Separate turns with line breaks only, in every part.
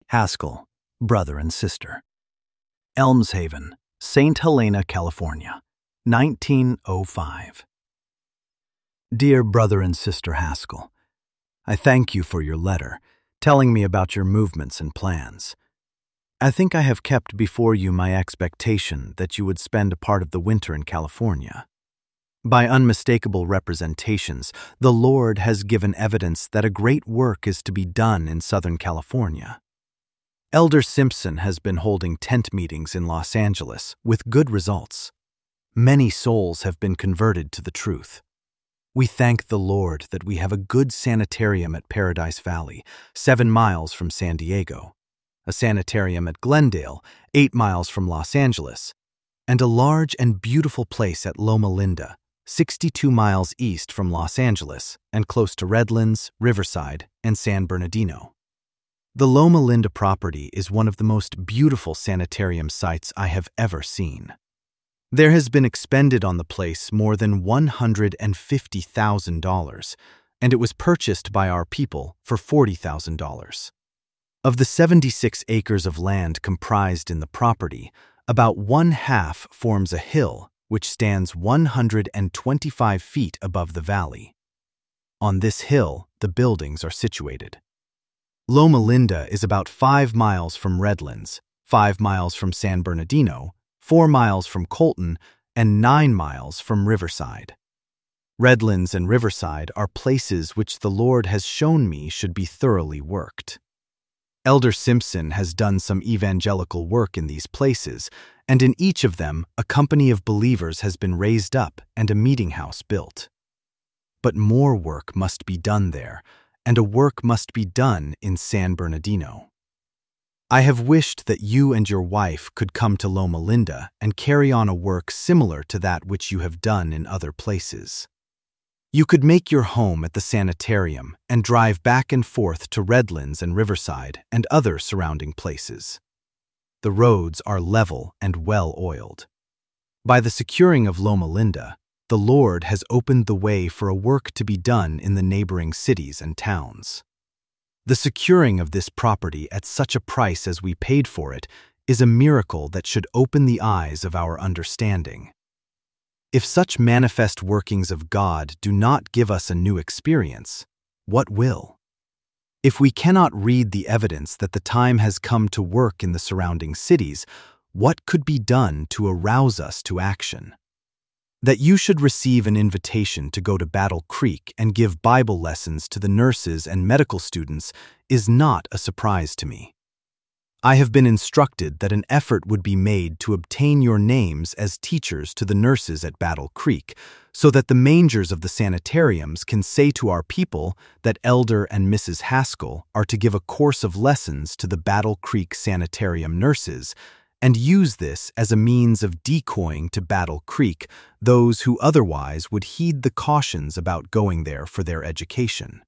Haskell, brother and sister. Elmshaven, St. Helena, California, 1905. Dear brother and sister Haskell, I thank you for your letter, telling me about your movements and plans. I think I have kept before you my expectation that you would spend a part of the winter in California. By unmistakable representations, the Lord has given evidence that a great work is to be done in Southern California. Elder Simpson has been holding tent meetings in Los Angeles with good results. Many souls have been converted to the truth. We thank the Lord that we have a good sanitarium at Paradise Valley, 7 miles from San Diego, a sanitarium at Glendale, 8 miles from Los Angeles, and a large and beautiful place at Loma Linda, 62 miles east from Los Angeles and close to Redlands, Riverside, and San Bernardino. The Loma Linda property is one of the most beautiful sanitarium sites I have ever seen. There has been expended on the place more than $150,000, and it was purchased by our people for $40,000. Of the 76 acres of land comprised in the property, about 1/2 forms a hill which stands 125 feet above the valley. On this hill, the buildings are situated. Loma Linda is about 5 miles from Redlands, 5 miles from San Bernardino, 4 miles from Colton, and 9 miles from Riverside. Redlands and Riverside are places which the Lord has shown me should be thoroughly worked. Elder Simpson has done some evangelical work in these places, and in each of them a company of believers has been raised up and a meeting house built. But more work must be done there, and a work must be done in San Bernardino. I have wished that you and your wife could come to Loma Linda and carry on a work similar to that which you have done in other places. You could make your home at the sanitarium and drive back and forth to Redlands and Riverside and other surrounding places. The roads are level and well-oiled. By the securing of Loma Linda, the Lord has opened the way for a work to be done in the neighboring cities and towns. The securing of this property at such a price as we paid for it is a miracle that should open the eyes of our understanding. If such manifest workings of God do not give us a new experience, what will? If we cannot read the evidence that the time has come to work in the surrounding cities, what could be done to arouse us to action? That you should receive an invitation to go to Battle Creek and give Bible lessons to the nurses and medical students is not a surprise to me. I have been instructed that an effort would be made to obtain your names as teachers to the nurses at Battle Creek, so that the mangers of the sanitariums can say to our people that Elder and Mrs. Haskell are to give a course of lessons to the Battle Creek sanitarium nurses, and use this as a means of decoying to Battle Creek those who otherwise would heed the cautions about going there for their education.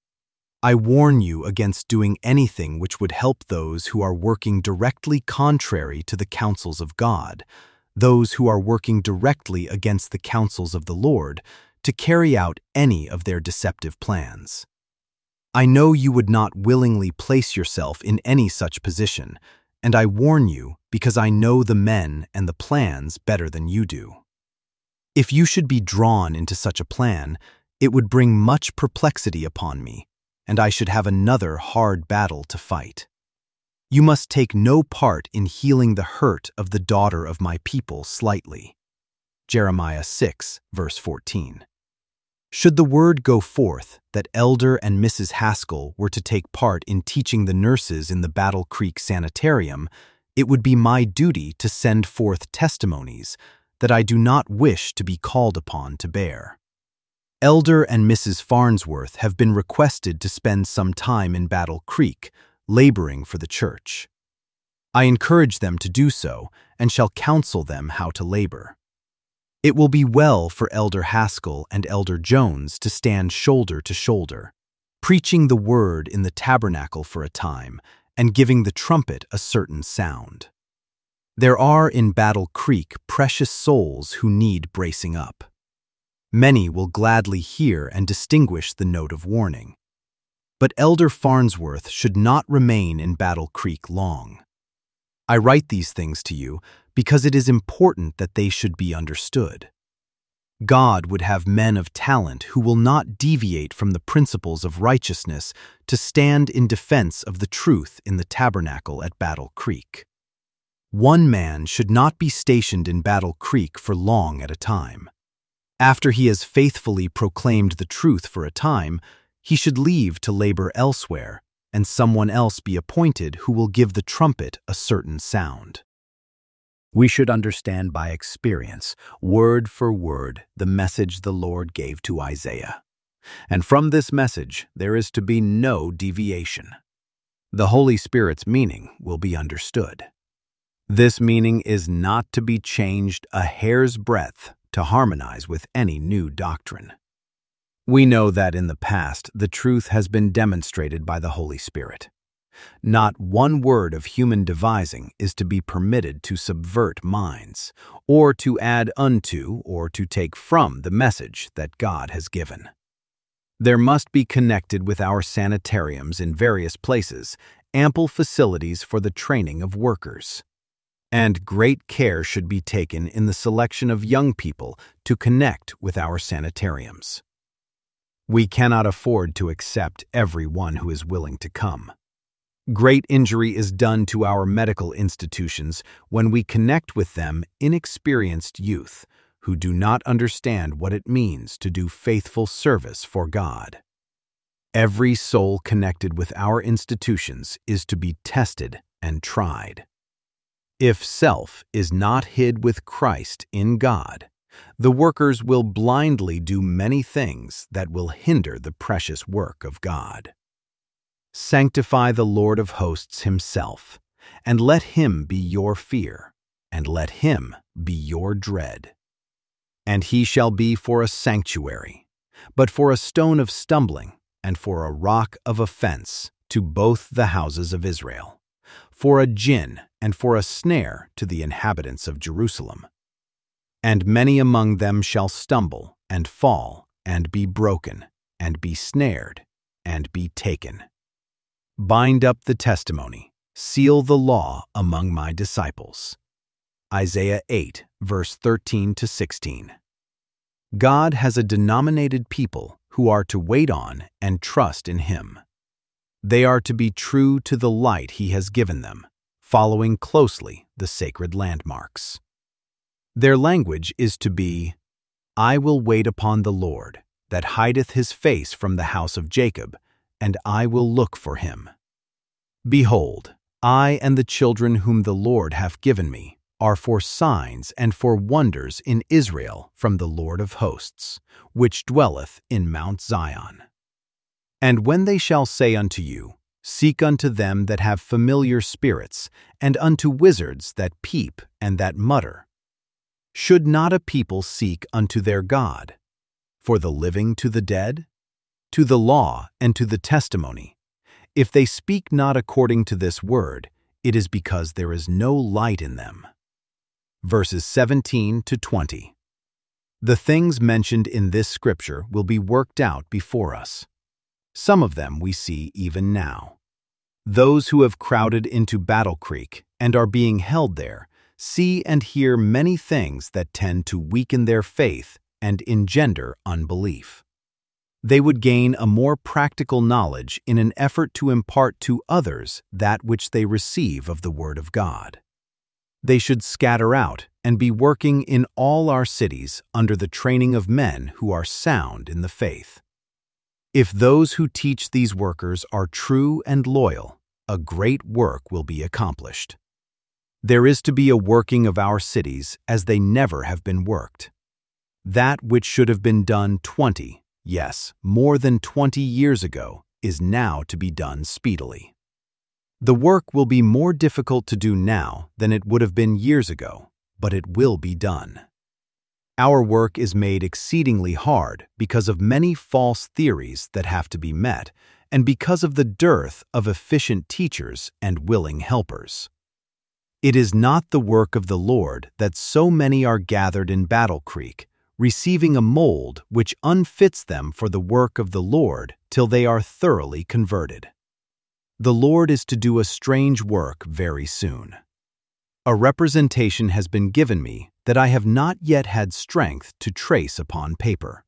I warn you against doing anything which would help those who are working directly contrary to the counsels of God, those who are working directly against the counsels of the Lord, to carry out any of their deceptive plans. I know you would not willingly place yourself in any such position, and I warn you because I know the men and the plans better than you do. If you should be drawn into such a plan, it would bring much perplexity upon me, and I should have another hard battle to fight. You must take no part in healing the hurt of the daughter of my people slightly. Jeremiah 6, verse 14. Should the word go forth that Elder and Mrs. Haskell were to take part in teaching the nurses in the Battle Creek Sanitarium, it would be my duty to send forth testimonies that I do not wish to be called upon to bear. Elder and Mrs. Farnsworth have been requested to spend some time in Battle Creek, laboring for the church. I encourage them to do so and shall counsel them how to labor. It will be well for Elder Haskell and Elder Jones to stand shoulder to shoulder, preaching the word in the tabernacle for a time and giving the trumpet a certain sound. There are in Battle Creek precious souls who need bracing up. Many will gladly hear and distinguish the note of warning. But Elder Farnsworth should not remain in Battle Creek long. I write these things to you because it is important that they should be understood. God would have men of talent who will not deviate from the principles of righteousness to stand in defense of the truth in the tabernacle at Battle Creek. One man should not be stationed in Battle Creek for long at a time. After he has faithfully proclaimed the truth for a time, he should leave to labor elsewhere, and someone else be appointed who will give the trumpet a certain sound. We should understand by experience, word for word, the message the Lord gave to Isaiah. And from this message, there is to be no deviation. The Holy Spirit's meaning will be understood. This meaning is not to be changed a hair's breadth to harmonize with any new doctrine. We know that in the past, the truth has been demonstrated by the Holy Spirit. Not one word of human devising is to be permitted to subvert minds, or to add unto or to take from the message that God has given. There must be connected with our sanitariums in various places ample facilities for the training of workers. And great care should be taken in the selection of young people to connect with our sanitariums. We cannot afford to accept everyone who is willing to come. Great injury is done to our medical institutions when we connect with them inexperienced youth who do not understand what it means to do faithful service for God. Every soul connected with our institutions is to be tested and tried. If self is not hid with Christ in God, the workers will blindly do many things that will hinder the precious work of God. Sanctify the Lord of hosts himself, and let him be your fear, and let him be your dread. And he shall be for a sanctuary, but for a stone of stumbling, and for a rock of offense to both the houses of Israel, for a gin and for a snare to the inhabitants of Jerusalem. And many among them shall stumble, and fall, and be broken, and be snared, and be taken. Bind up the testimony, seal the law among my disciples. Isaiah 8, verse 13 to 16. God has a denominated people who are to wait on and trust in him. They are to be true to the light he has given them, following closely the sacred landmarks. Their language is to be, I will wait upon the Lord, that hideth his face from the house of Jacob, and I will look for him. Behold, I and the children whom the Lord hath given me are for signs and for wonders in Israel from the Lord of hosts, which dwelleth in Mount Zion. And when they shall say unto you, Seek unto them that have familiar spirits, and unto wizards that peep and that mutter, should not a people seek unto their God? For the living to the dead? To the law and to the testimony. If they speak not according to this word, it is because there is no light in them. Verses 17 to 20. The things mentioned in this scripture will be worked out before us. Some of them we see even now. Those who have crowded into Battle Creek and are being held there see and hear many things that tend to weaken their faith and engender unbelief. They would gain a more practical knowledge in an effort to impart to others that which they receive of the Word of God. They should scatter out and be working in all our cities under the training of men who are sound in the faith. If those who teach these workers are true and loyal, a great work will be accomplished. There is to be a working of our cities as they never have been worked. That which should have been done 20, yes, more than 20 years ago, is now to be done speedily. The work will be more difficult to do now than it would have been years ago, but it will be done. Our work is made exceedingly hard because of many false theories that have to be met, and because of the dearth of efficient teachers and willing helpers. It is not the work of the Lord that so many are gathered in Battle Creek, receiving a mold which unfits them for the work of the Lord till they are thoroughly converted. The Lord is to do a strange work very soon. A representation has been given me that I have not yet had strength to trace upon paper.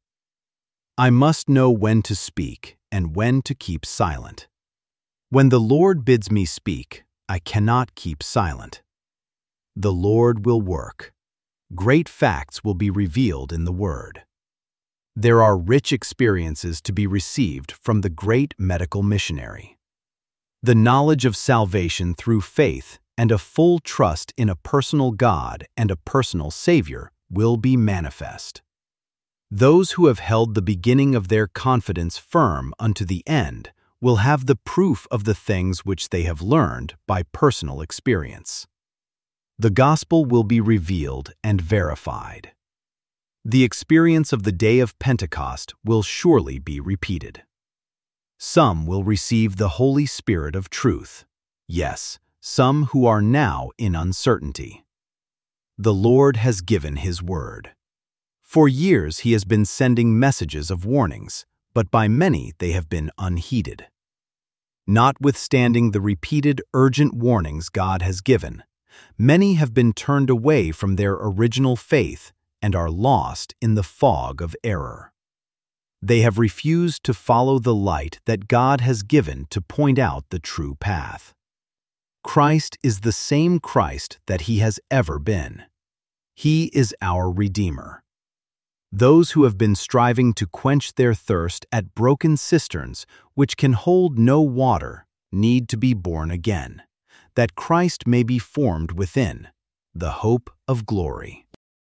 I must know when to speak and when to keep silent. When the Lord bids me speak, I cannot keep silent. The Lord will work. Great facts will be revealed in the Word. There are rich experiences to be received from the great medical missionary. The knowledge of salvation through faith and a full trust in a personal God and a personal Savior will be manifest. Those who have held the beginning of their confidence firm unto the end will have the proof of the things which they have learned by personal experience. The gospel will be revealed and verified. The experience of the day of Pentecost will surely be repeated. Some will receive the Holy Spirit of truth. Yes, some who are now in uncertainty. The Lord has given His word. For years He has been sending messages of warnings, but by many they have been unheeded. Notwithstanding the repeated urgent warnings God has given, many have been turned away from their original faith and are lost in the fog of error. They have refused to follow the light that God has given to point out the true path. Christ is the same Christ that He has ever been. He is our Redeemer. Those who have been striving to quench their thirst at broken cisterns which can hold no water need to be born again, that Christ may be formed within, the hope of glory.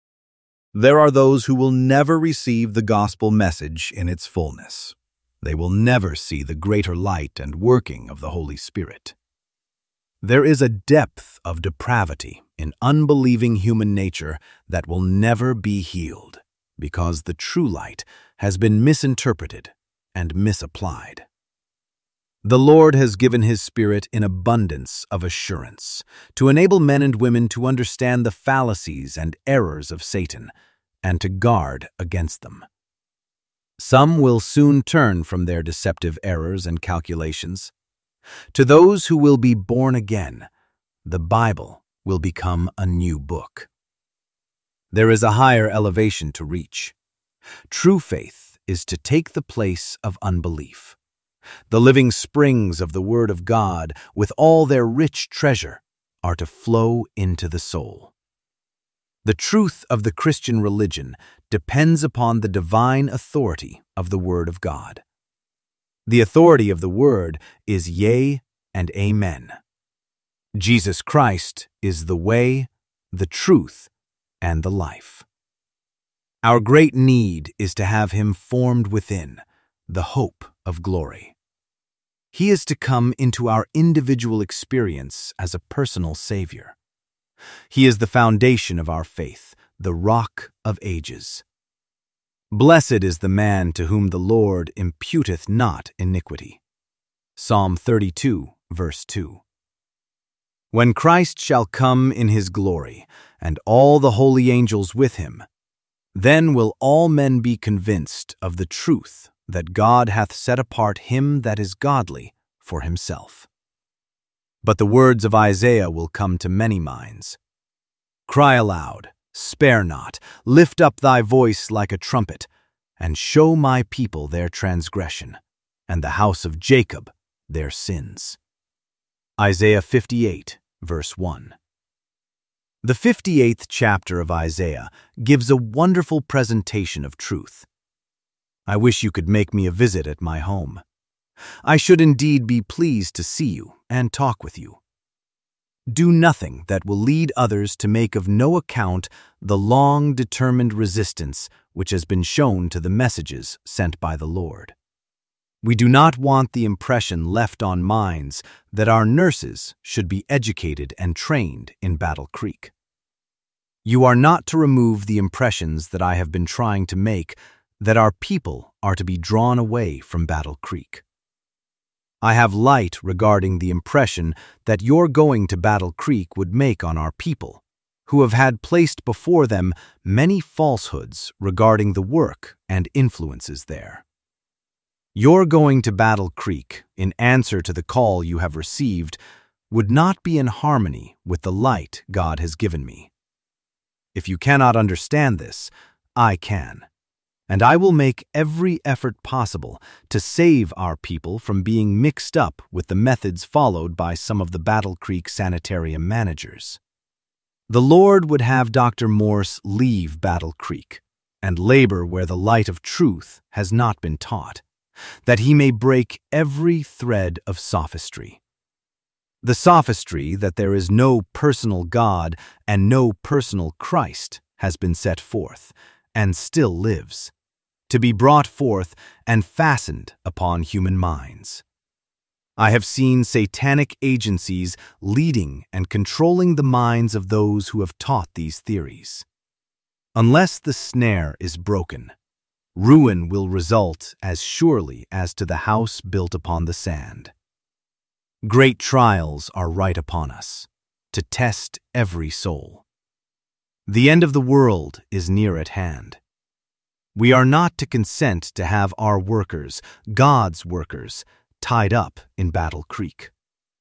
There are those who will never receive the gospel message in its fullness. They will never see the greater light and working of the Holy Spirit. There is a depth of depravity in unbelieving human nature that will never be healed, because the true light has been misinterpreted and misapplied. The Lord has given His Spirit in abundance of assurance to enable men and women to understand the fallacies and errors of Satan and to guard against them. Some will soon turn from their deceptive errors and calculations. To those who will be born again, the Bible will become a new book. There is a higher elevation to reach. True faith is to take the place of unbelief. The living springs of the Word of God, with all their rich treasure, are to flow into the soul. The truth of the Christian religion depends upon the divine authority of the Word of God. The authority of the Word is yea and amen. Jesus Christ is the way, the truth, and the life. Our great need is to have Him formed within, the hope of glory. He is to come into our individual experience as a personal Savior. He is the foundation of our faith, the rock of ages. Blessed is the man to whom the Lord imputeth not iniquity. Psalm 32, verse 2. When Christ shall come in His glory, and all the holy angels with Him, then will all men be convinced of the truth that God hath set apart him that is godly for Himself. But the words of Isaiah will come to many minds. Cry aloud, spare not, lift up thy voice like a trumpet, and show my people their transgression, and the house of Jacob their sins. Isaiah 58, verse 1. The 58th chapter of Isaiah gives a wonderful presentation of truth. I wish you could make me a visit at my home. I should indeed be pleased to see you and talk with you. Do nothing that will lead others to make of no account the long determined resistance which has been shown to the messages sent by the Lord. We do not want the impression left on minds that our nurses should be educated and trained in Battle Creek. You are not to remove the impressions that I have been trying to make that our people are to be drawn away from Battle Creek. I have light regarding the impression that your going to Battle Creek would make on our people,
who have had placed before them many falsehoods regarding the work and influences there. Your going to Battle Creek in answer to the call you have received would not be in harmony with the light God has given me. If you cannot understand this, I can, and I will make every effort possible to save our people from being mixed up with the methods followed by some of the Battle Creek sanitarium managers. The Lord would have Dr. Morse leave Battle Creek and labor where the light of truth has not been taught, that he may break every thread of sophistry. The sophistry that there is no personal God and no personal Christ has been set forth, and still lives, to be brought forth and fastened upon human minds. I have seen satanic agencies leading and controlling the minds of those who have taught these theories. Unless the snare is broken, ruin will result as surely as to the house built upon the sand. Great trials are right upon us, to test every soul. The end of the world is near at hand. We are not to consent to have our workers, God's workers, tied up in Battle Creek.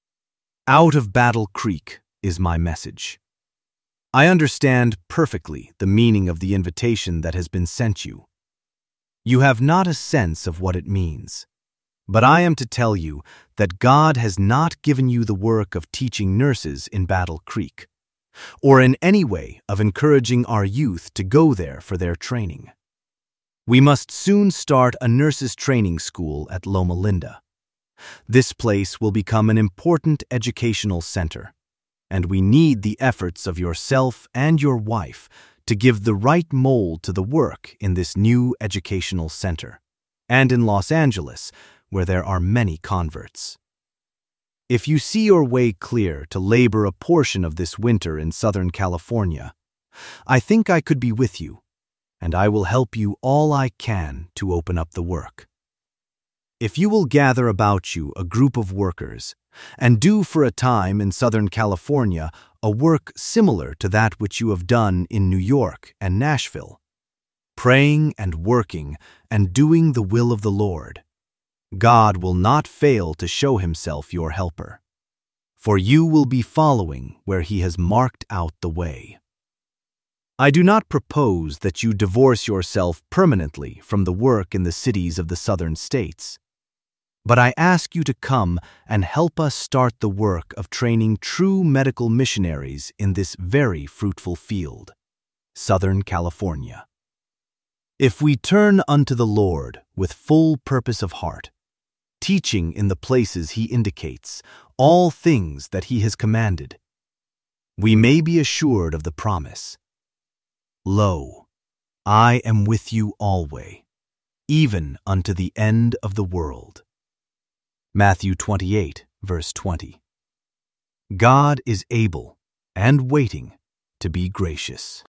Out of Battle Creek is my message. I understand perfectly the meaning of the invitation that has been sent you. You have not a sense of what it means, but I am to tell you that God has not given you the work of teaching nurses in Battle Creek, or in any way of encouraging our youth to go there for their training. We must soon start a nurses' training school at Loma Linda. This place will become an important educational center, and we need the efforts of yourself and your wife to give the right mold to the work in this new educational center, and in Los Angeles, where there are many converts. If you see your way clear to labor a portion of this winter in Southern California, I think I could be with you, and I will help you all I can to open up the work. If you will gather about you a group of workers and do for a time in Southern California a work similar to that which you have done in New York and Nashville, praying and working and doing the will of the Lord, God will not fail to show himself your helper, for you will be following where he has marked out the way. I do not propose that you divorce yourself permanently from the work in the cities of the southern states, but I ask you to come and help us start the work of training true medical missionaries in this very fruitful field, Southern California. If we turn unto the Lord with full purpose of heart, teaching in the places he indicates all things that he has commanded, we may be assured of the promise, Lo, I am with you alway, even unto the end of the world. Matthew 28, verse 20. God is able and waiting to be gracious.